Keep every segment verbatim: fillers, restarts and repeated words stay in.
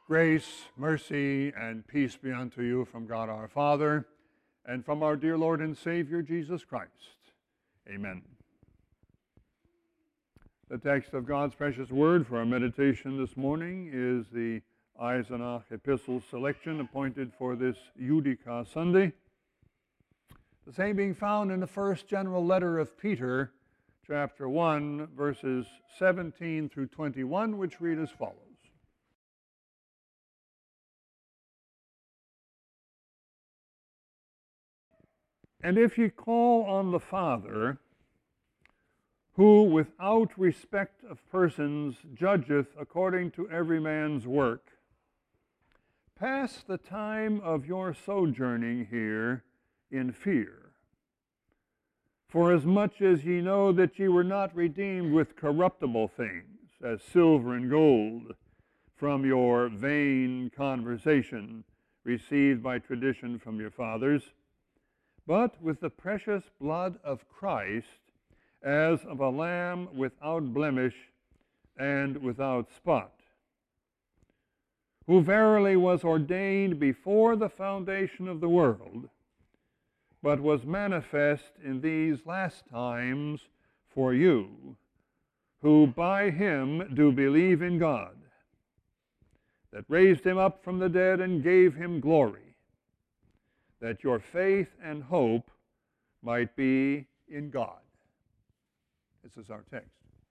Grace, mercy, and peace be unto you from God our Father and from our dear Lord and Savior Jesus Christ. Amen. The text of God's precious word for our meditation this morning is the Eisenach Epistle selection appointed for this Judica Sunday. The same being found in the first general letter of Peter, chapter one, verses seventeen through twenty-one, which read as follows. And if ye call on the Father, who without respect of persons judgeth according to every man's work, pass the time of your sojourning here in fear. Forasmuch as ye know that ye were not redeemed with corruptible things, as silver and gold, from your vain conversation received by tradition from your fathers, but with the precious blood of Christ, as of a lamb without blemish and without spot, who verily was ordained before the foundation of the world, but was manifest in these last times for you, who by him do believe in God, that raised him up from the dead and gave him glory, that your faith and hope might be in God. This is our text.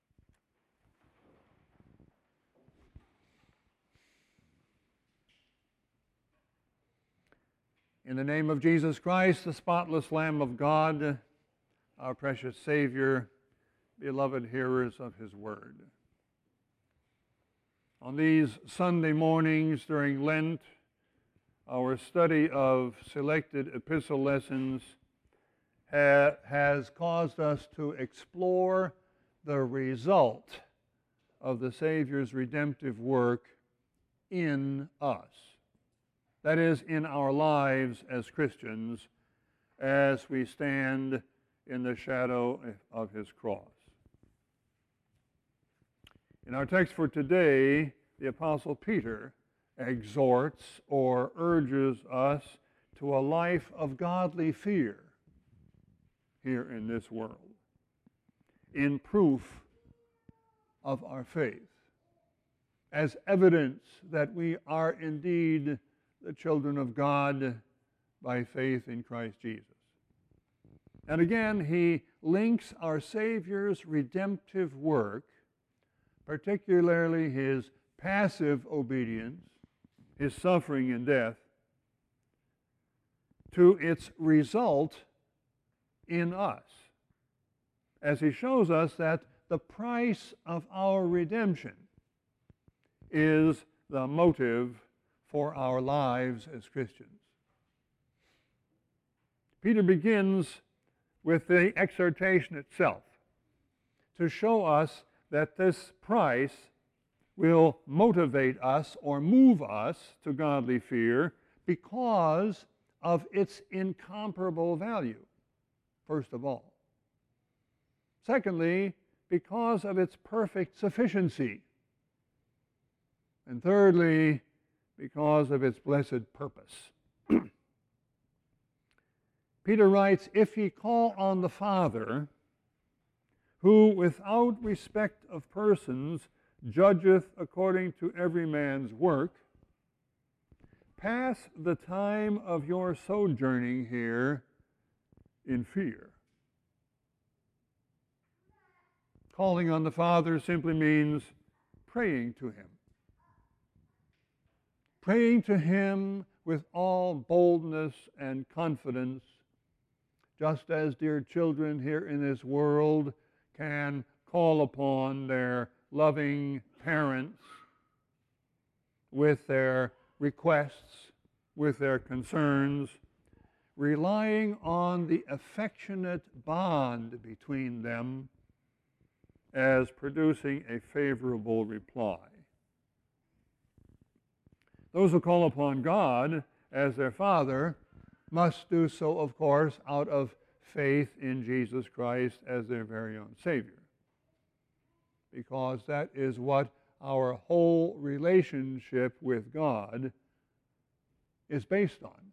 In the name of Jesus Christ, the spotless Lamb of God, our precious Savior, beloved hearers of his word. On these Sunday mornings during Lent, our study of selected epistle lessons ha- has caused us to explore the result of the Savior's redemptive work in us. That is, in our lives as Christians, as we stand in the shadow of his cross. In our text for today, the Apostle Peter exhorts or urges us to a life of godly fear here in this world, in proof of our faith, as evidence that we are indeed the children of God by faith in Christ Jesus. And again, he links our Savior's redemptive work, particularly his passive obedience, his suffering and death, to its result in us, as he shows us that the price of our redemption is the motive for our lives as Christians. Peter begins with the exhortation itself to show us that this price will motivate us or move us to godly fear because of its incomparable value, first of all. Secondly, because of its perfect sufficiency. And thirdly, because of its blessed purpose. Peter writes, if ye call on the Father, who without respect of persons judgeth according to every man's work, pass the time of your sojourning here in fear. Calling on the Father simply means praying to him. Praying to him with all boldness and confidence, just as dear children here in this world can call upon their loving parents with their requests, with their concerns, relying on the affectionate bond between them as producing a favorable reply. Those who call upon God as their Father must do so, of course, out of faith in Jesus Christ as their very own Savior, because that is what our whole relationship with God is based on.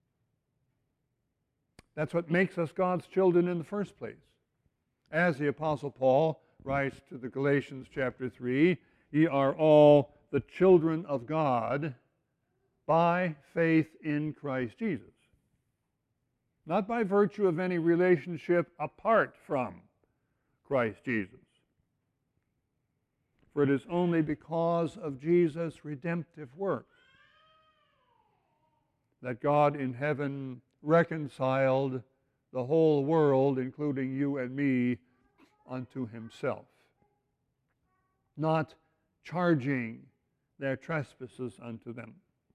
That's what makes us God's children in the first place. As the Apostle Paul writes to the Galatians chapter three, ye are all the children of God by faith in Christ Jesus. Not by virtue of any relationship apart from Christ Jesus. For it is only because of Jesus' redemptive work that God in heaven reconciled the whole world, including you and me, unto himself, not charging their trespasses unto them.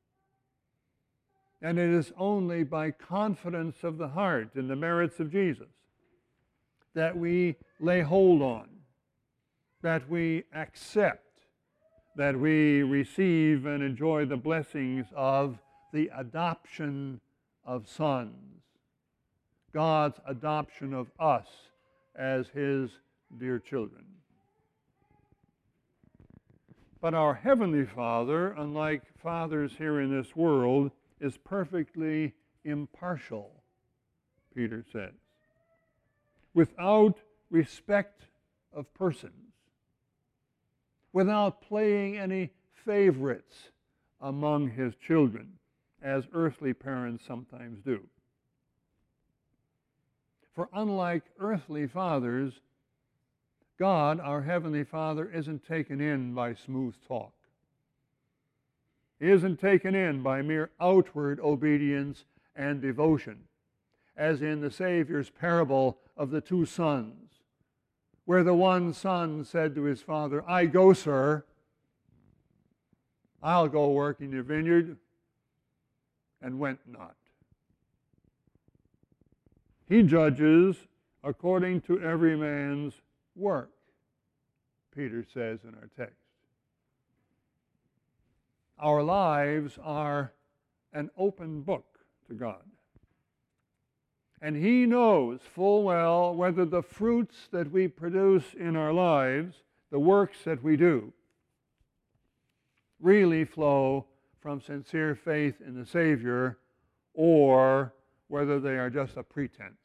And it is only by confidence of the heart in the merits of Jesus that we lay hold on, that we accept, that we receive and enjoy the blessings of the adoption of sons, God's adoption of us as his dear children. But our Heavenly Father, unlike fathers here in this world, is perfectly impartial, Peter says, without respect of persons, without playing any favorites among his children, as earthly parents sometimes do. For unlike earthly fathers, God, our Heavenly Father, isn't taken in by smooth talk. He isn't taken in by mere outward obedience and devotion, as in the Savior's parable of the two sons, where the one son said to his father, I go, sir. I'll go work in your vineyard, and went not. He judges according to every man's work, Peter says in our text. Our lives are an open book to God. And he knows full well whether the fruits that we produce in our lives, the works that we do, really flow from sincere faith in the Savior, or whether they are just a pretense,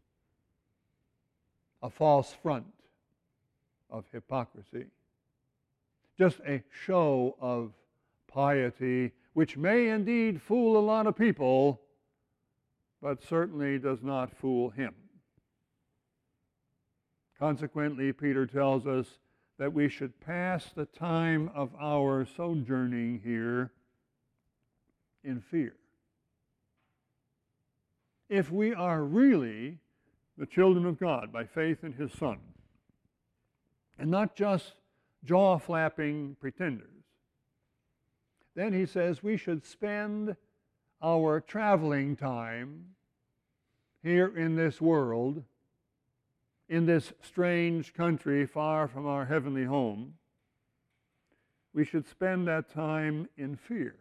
a false front of hypocrisy, just a show of piety, which may indeed fool a lot of people, but certainly does not fool him. Consequently, Peter tells us that we should pass the time of our sojourning here in fear. If we are really the children of God by faith in his Son, and not just jaw-flapping pretenders, then he says we should spend our traveling time here in this world, in this strange country far from our heavenly home. We should spend that time in fear.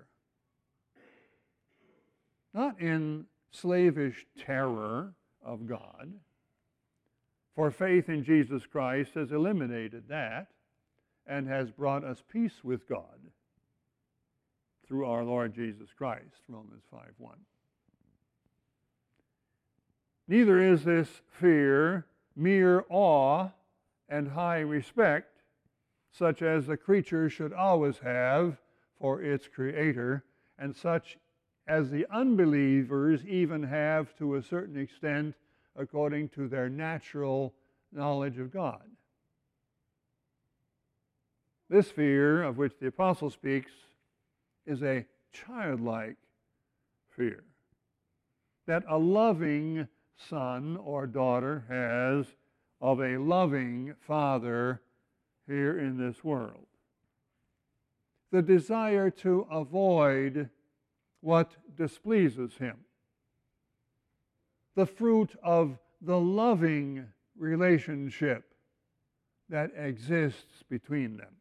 Not in slavish terror of God, for faith in Jesus Christ has eliminated that and has brought us peace with God through our Lord Jesus Christ, Romans five one. Neither is this fear mere awe and high respect, such as the creature should always have for its Creator, and such as the unbelievers even have to a certain extent according to their natural knowledge of God. This fear, of which the apostle speaks, is a childlike fear that a loving son or daughter has of a loving father here in this world. The desire to avoid what displeases him. The fruit of the loving relationship that exists between them.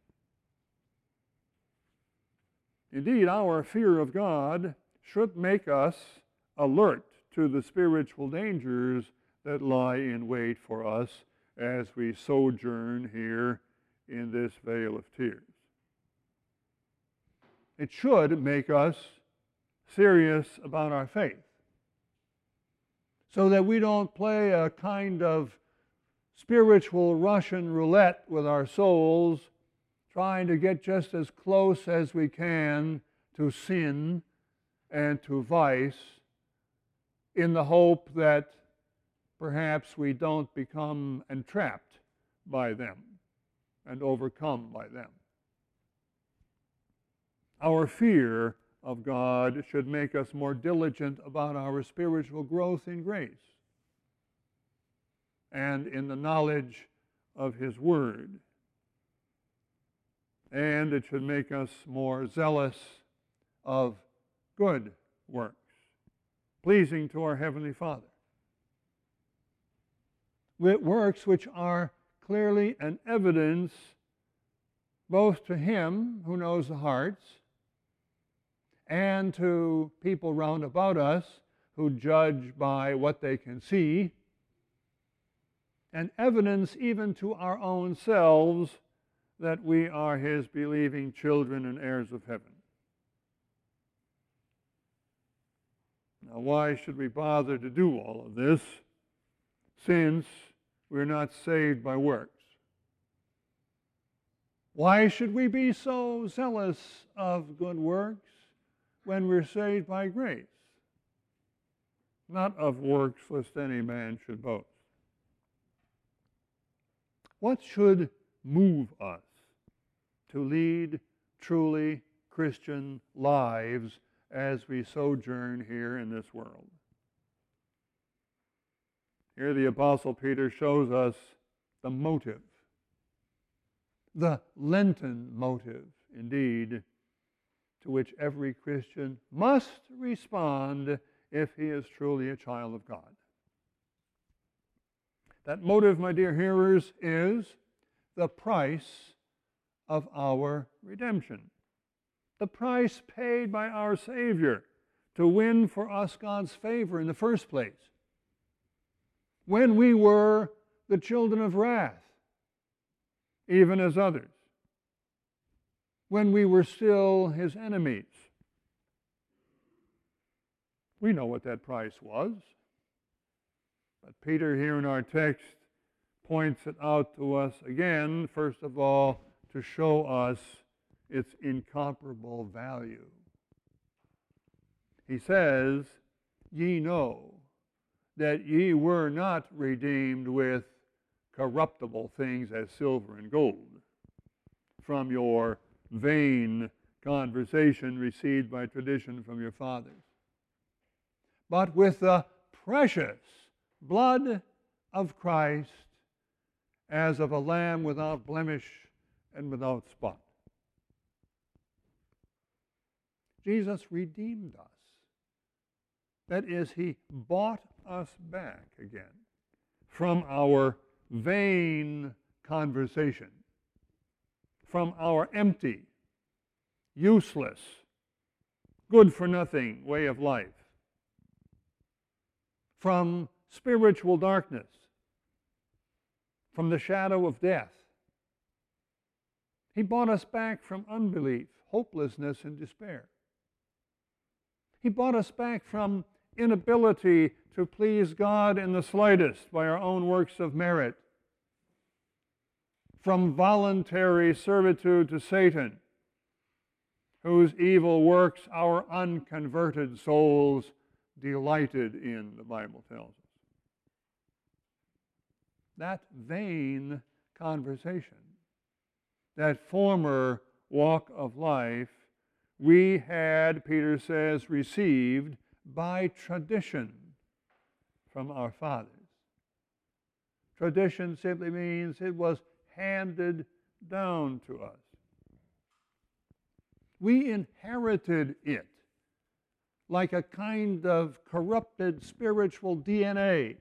Indeed, our fear of God should make us alert to the spiritual dangers that lie in wait for us as we sojourn here in this vale of tears. It should make us serious about our faith, so that we don't play a kind of spiritual Russian roulette with our souls, trying to get just as close as we can to sin and to vice, in the hope that perhaps we don't become entrapped by them and overcome by them. Our fear of God should make us more diligent about our spiritual growth in grace and in the knowledge of His Word. And it should make us more zealous of good works, pleasing to our Heavenly Father. With works which are clearly an evidence both to Him who knows the hearts and to people round about us who judge by what they can see, and evidence even to our own selves that we are His believing children and heirs of heaven. Now, why should we bother to do all of this, since we're not saved by works? Why should we be so zealous of good works when we're saved by grace? Not of works, lest any man should boast. What should move us to lead truly Christian lives as we sojourn here in this world? Here the Apostle Peter shows us the motive, the Lenten motive, indeed, to which every Christian must respond if he is truly a child of God. That motive, my dear hearers, is the price of our redemption, the price paid by our Savior to win for us God's favor in the first place, when we were the children of wrath, even as others, when we were still His enemies. We know what that price was, but Peter here in our text points it out to us again, first of all, to show us its incomparable value. He says, "Ye know that ye were not redeemed with corruptible things as silver and gold, from your vain conversation received by tradition from your fathers, but with the precious blood of Christ, as of a lamb without blemish and without spot." Jesus redeemed us. That is, He bought us back again from our vain conversation, from our empty, useless, good-for-nothing way of life, from spiritual darkness, from the shadow of death. He bought us back from unbelief, hopelessness, and despair. He bought us back from inability to please God in the slightest by our own works of merit, from voluntary servitude to Satan, whose evil works our unconverted souls delighted in, the Bible tells us. That vain conversation, that former walk of life, we had, Peter says, received by tradition from our fathers. Tradition simply means it was handed down to us. We inherited it like a kind of corrupted spiritual D N A,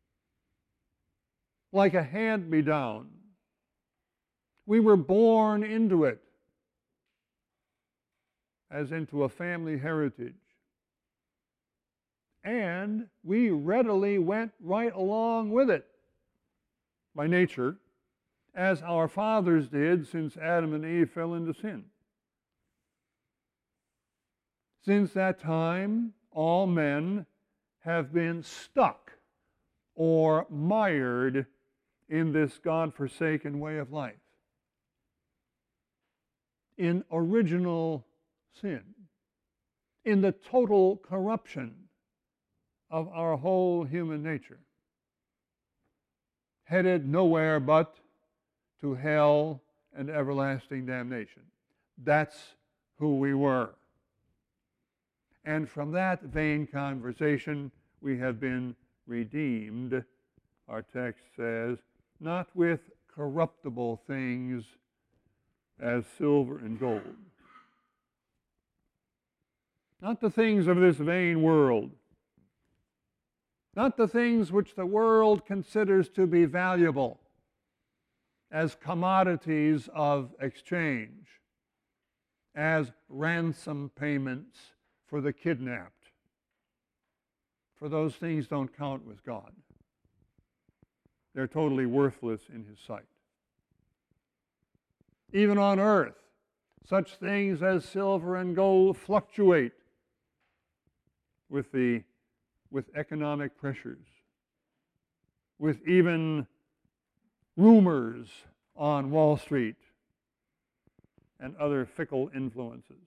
like a hand-me-down. We were born into it, as into a family heritage. And we readily went right along with it by nature, as our fathers did since Adam and Eve fell into sin. Since that time, all men have been stuck or mired in this God-forsaken way of life, in original sin, in the total corruption of our whole human nature, headed nowhere but to hell and everlasting damnation. That's who we were. And from that vain conversation, we have been redeemed, our text says, not with corruptible things as silver and gold, not the things of this vain world, not the things which the world considers to be valuable as commodities of exchange, as ransom payments for the kidnapped. For those things don't count with God. They're totally worthless in His sight. Even on earth, such things as silver and gold fluctuate with the with economic pressures, with even rumors on Wall Street and other fickle influences.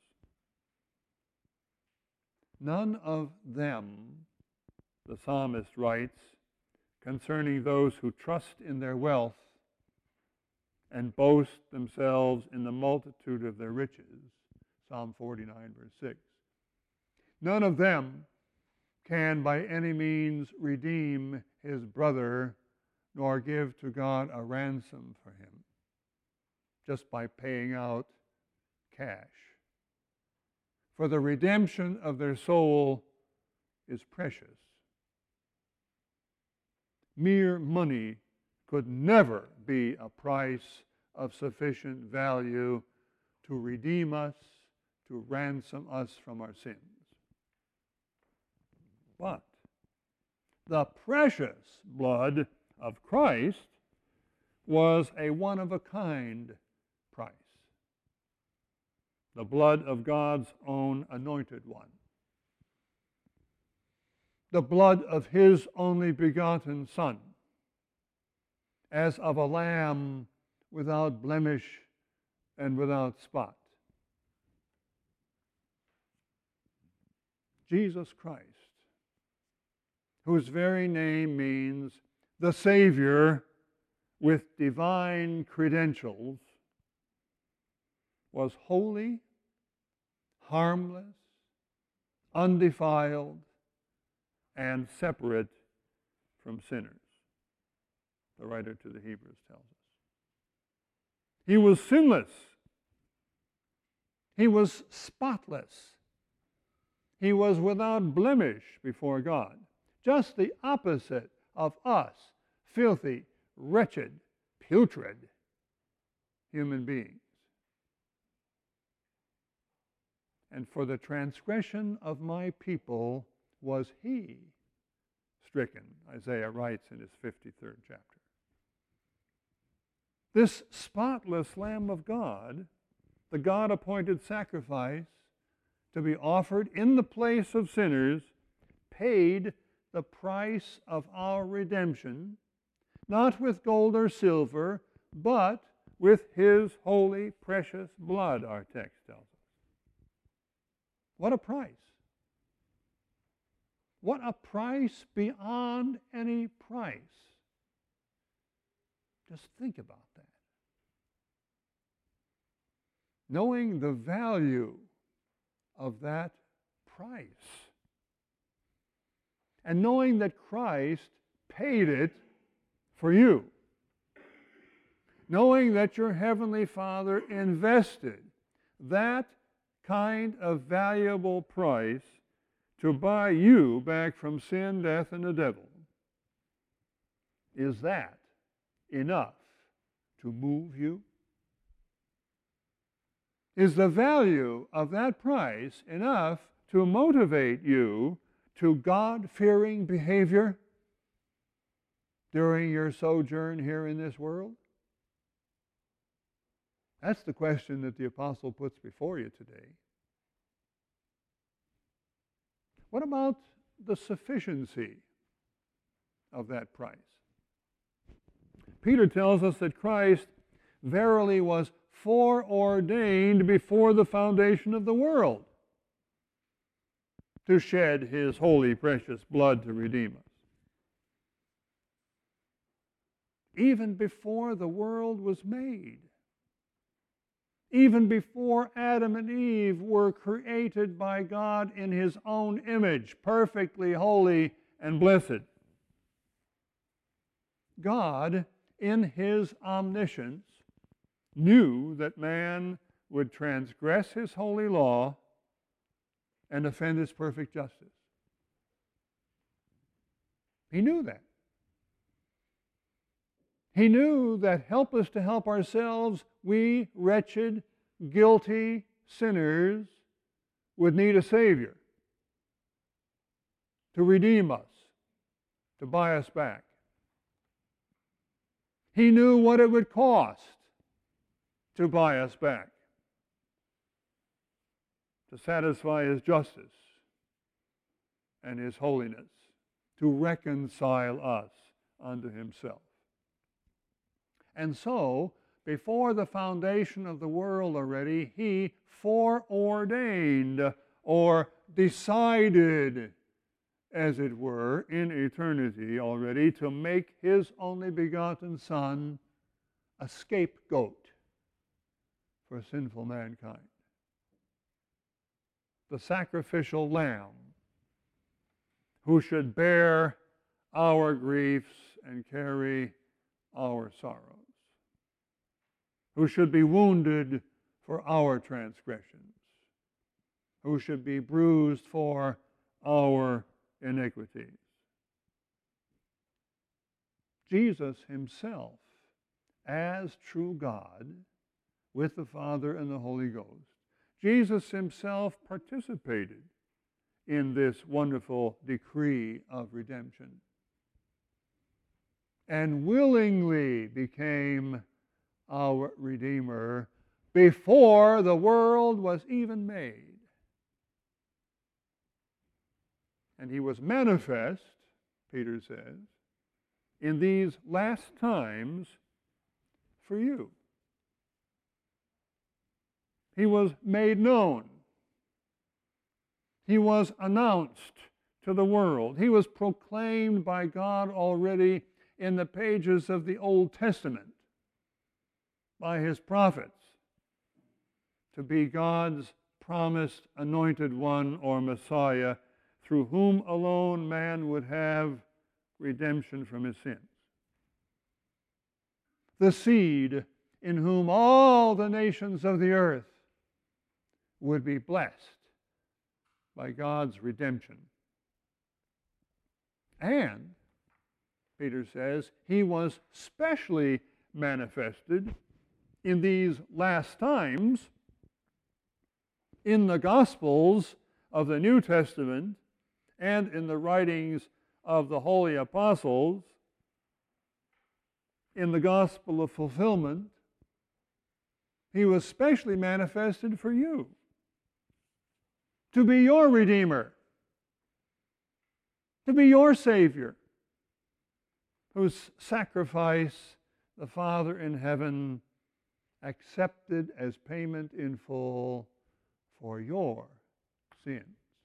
None of them, the psalmist writes, concerning those who trust in their wealth and boast themselves in the multitude of their riches, Psalm forty-nine, verse six. None of them can by any means redeem his brother, nor give to God a ransom for him, just by paying out cash. For the redemption of their soul is precious. Mere money could never be a price of sufficient value to redeem us, to ransom us from our sins. But the precious blood of Christ was a one-of-a-kind price. The blood of God's own anointed one. The blood of His only begotten Son, as of a lamb without blemish and without spot. Jesus Christ, whose very name means the Savior with divine credentials, was holy, harmless, undefiled, and separate from sinners, the writer to the Hebrews tells us. He was sinless. He was spotless. He was without blemish before God. Just the opposite of us, filthy, wretched, putrid human beings. And for the transgression of my people was He stricken, Isaiah writes in his fifty-third chapter. This spotless Lamb of God, the God-appointed sacrifice to be offered in the place of sinners, paid the price of our redemption, not with gold or silver, but with His holy, precious blood, our text tells us. What a price! What a price beyond any price. Just think about that. Knowing the value of that price, and knowing that Christ paid it for you, knowing that your Heavenly Father invested that kind of valuable price to buy you back from sin, death, and the devil, is that enough to move you? Is the value of that price enough to motivate you to God-fearing behavior during your sojourn here in this world? That's the question that the apostle puts before you today. What about the sufficiency of that price? Peter tells us that Christ verily was foreordained before the foundation of the world to shed his holy, precious blood to redeem us. Even before the world was made, even before Adam and Eve were created by God in his own image, perfectly holy and blessed, God, in his omniscience, knew that man would transgress his holy law and offend his perfect justice. He knew that. He knew that helpless to help ourselves, we wretched, guilty sinners would need a Savior to redeem us, to buy us back. He knew what it would cost to buy us back, to satisfy his justice and his holiness, to reconcile us unto himself. And so, before the foundation of the world already, he foreordained or decided, as it were, in eternity already, to make his only begotten Son a scapegoat for sinful mankind. The sacrificial lamb who should bear our griefs and carry our sorrows, who should be wounded for our transgressions, who should be bruised for our iniquities. Jesus himself, as true God, with the Father and the Holy Ghost, Jesus himself participated in this wonderful decree of redemption and willingly became our Redeemer before the world was even made. And he was manifest, Peter says, in these last times for you. He was made known. He was announced to the world. He was proclaimed by God already in the pages of the Old Testament by his prophets to be God's promised anointed one or Messiah, through whom alone man would have redemption from his sins. The seed in whom all the nations of the earth would be blessed by God's redemption. And, Peter says, he was specially manifested in these last times in the Gospels of the New Testament and in the writings of the holy apostles, in the gospel of fulfillment. He was specially manifested for you, to be your Redeemer, to be your Savior, whose sacrifice the Father in heaven accepted as payment in full for your sins.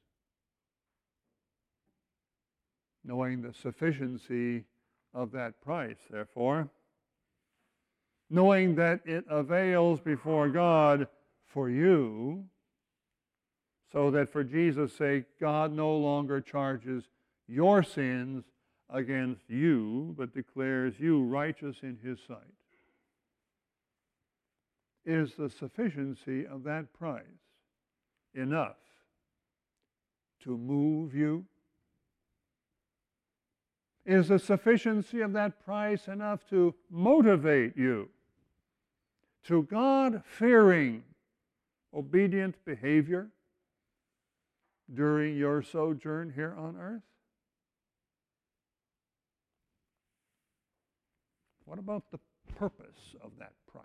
Knowing the sufficiency of that price, therefore, knowing that it avails before God for you, so that for Jesus' sake, God no longer charges your sins against you, but declares you righteous in his sight, is the sufficiency of that price enough to move you? Is the sufficiency of that price enough to motivate you to God-fearing, obedient behavior during your sojourn here on earth? What about the purpose of that price?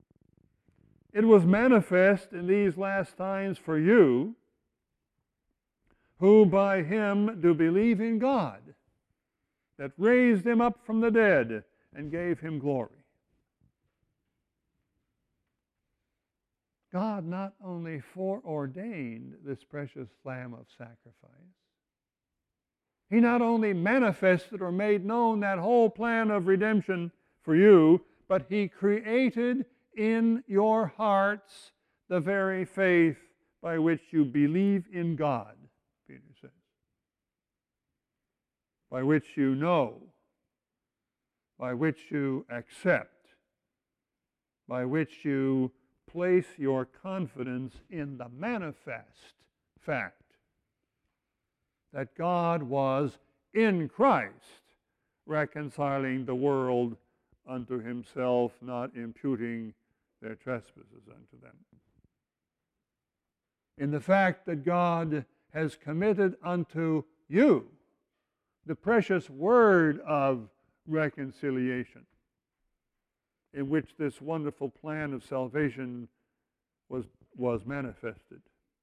It was manifest in these last times for you who by him do believe in God, that raised him up from the dead and gave him glory. God not only foreordained this precious lamb of sacrifice, he not only manifested or made known that whole plan of redemption for you, but he created in your hearts the very faith by which you believe in God, Peter says, by which you know, by which you accept, by which you place your confidence in the manifest fact that God was in Christ reconciling the world unto himself, not imputing their trespasses unto them. In the fact that God has committed unto you the precious word of reconciliation, in which this wonderful plan of salvation was, was manifested.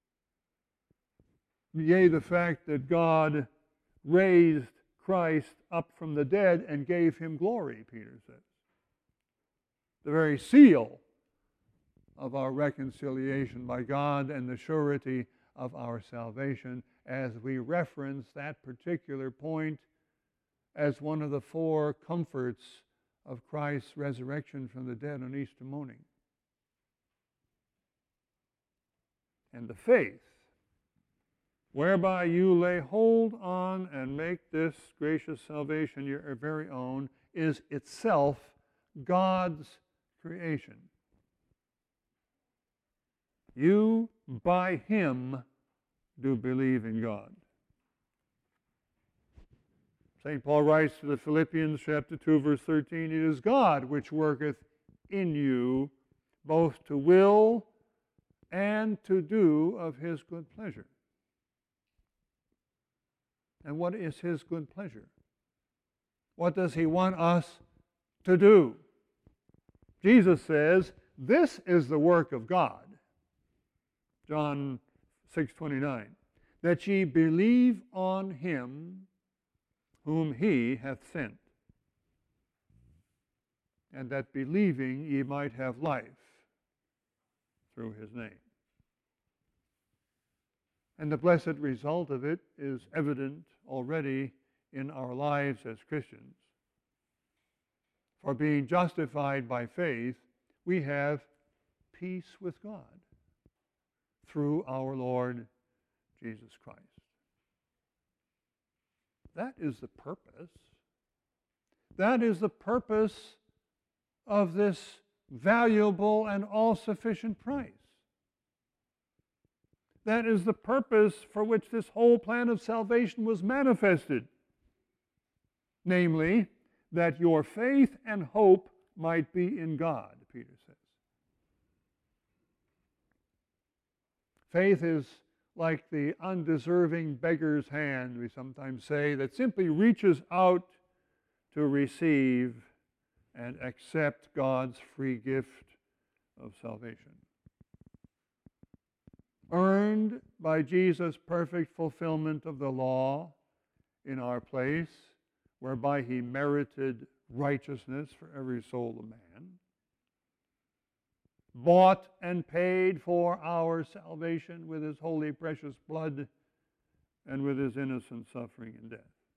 Yea, the fact that God raised Christ up from the dead and gave him glory, Peter says. The very seal of our reconciliation by God and the surety of our salvation, as we reference that particular point as one of the four comforts of Christ's resurrection from the dead on Easter morning. And the faith whereby you lay hold on and make this gracious salvation your very own is itself God's creation. You, by him, do believe in God. Saint Paul writes to the Philippians, chapter two, verse thirteen, it is God which worketh in you both to will and to do of his good pleasure. And what is his good pleasure? What does he want us to do? Jesus says, this is the work of God. John six twenty-nine, that ye believe on him whom he hath sent, and that believing ye might have life through his name. And the blessed result of it is evident already in our lives as Christians. For being justified by faith, we have peace with God through our Lord Jesus Christ. That is the purpose. That is the purpose of this valuable and all-sufficient price. That is the purpose for which this whole plan of salvation was manifested. Namely, that your faith and hope might be in God, Peter says. Faith is like the undeserving beggar's hand, we sometimes say, that simply reaches out to receive and accept God's free gift of salvation. Earned by Jesus' perfect fulfillment of the law in our place, whereby he merited righteousness for every soul of man, bought and paid for our salvation with his holy precious blood and with his innocent suffering and death.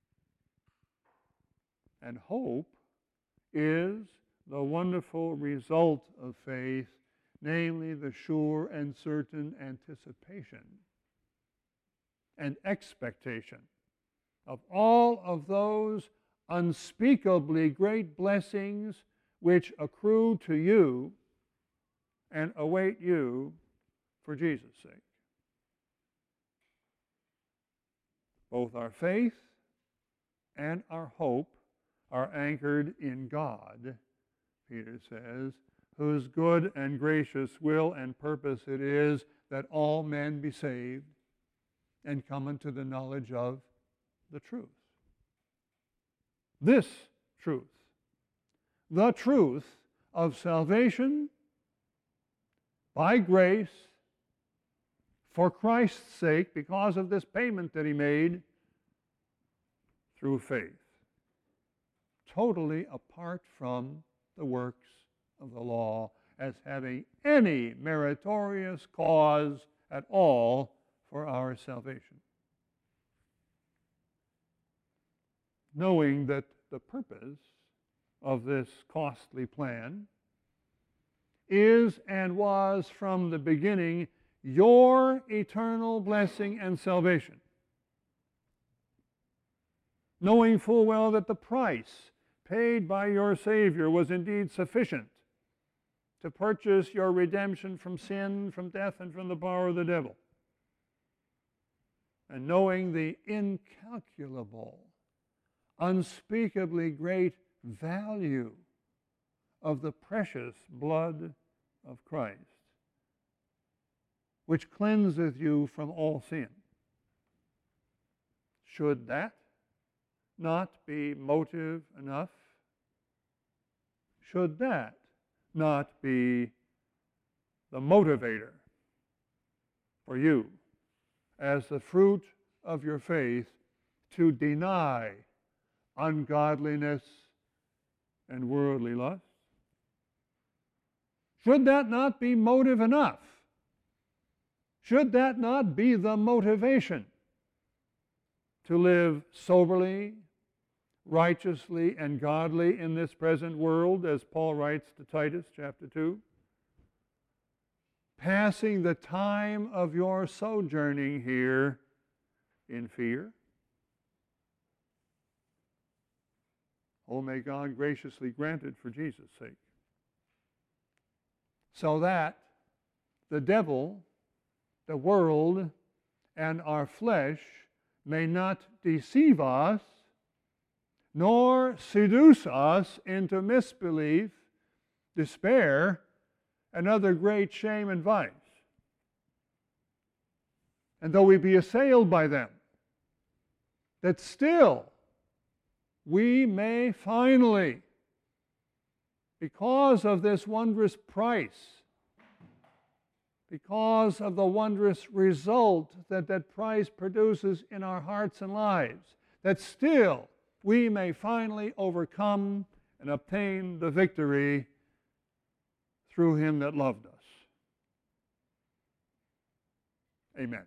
And hope is the wonderful result of faith, namely the sure and certain anticipation and expectation of all of those unspeakably great blessings which accrue to you and await you for Jesus' sake. Both our faith and our hope are anchored in God, Peter says, whose good and gracious will and purpose it is that all men be saved and come unto the knowledge of the truth. This truth, the truth of salvation by grace for Christ's sake, because of this payment that he made through faith, totally apart from the works of the law as having any meritorious cause at all for our salvation. Knowing that the purpose of this costly plan is and was from the beginning your eternal blessing and salvation. Knowing full well that the price paid by your Savior was indeed sufficient to purchase your redemption from sin, from death, and from the power of the devil. And knowing the incalculable, unspeakably great value of the precious blood of Christ, which cleanseth you from all sin. Should that not be motive enough? Should that not be the motivator for you, as the fruit of your faith, to deny ungodliness and worldly lust? Should that not be motive enough? Should that not be the motivation to live soberly, righteously, and godly in this present world, as Paul writes to Titus chapter two? Passing the time of your sojourning here in fear? Oh, may God graciously grant it for Jesus' sake. So that the devil, the world, and our flesh may not deceive us, nor seduce us into misbelief, despair, and other great shame and vice. And though we be assailed by them, that still we may finally, because of this wondrous price, because of the wondrous result that that price produces in our hearts and lives, that still we may finally overcome and obtain the victory through him that loved us. Amen.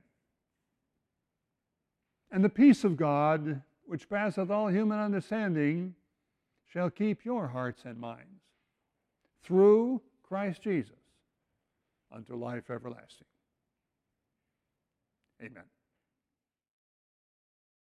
And the peace of God, which passeth all human understanding, shall keep your hearts and minds through Christ Jesus unto life everlasting. Amen.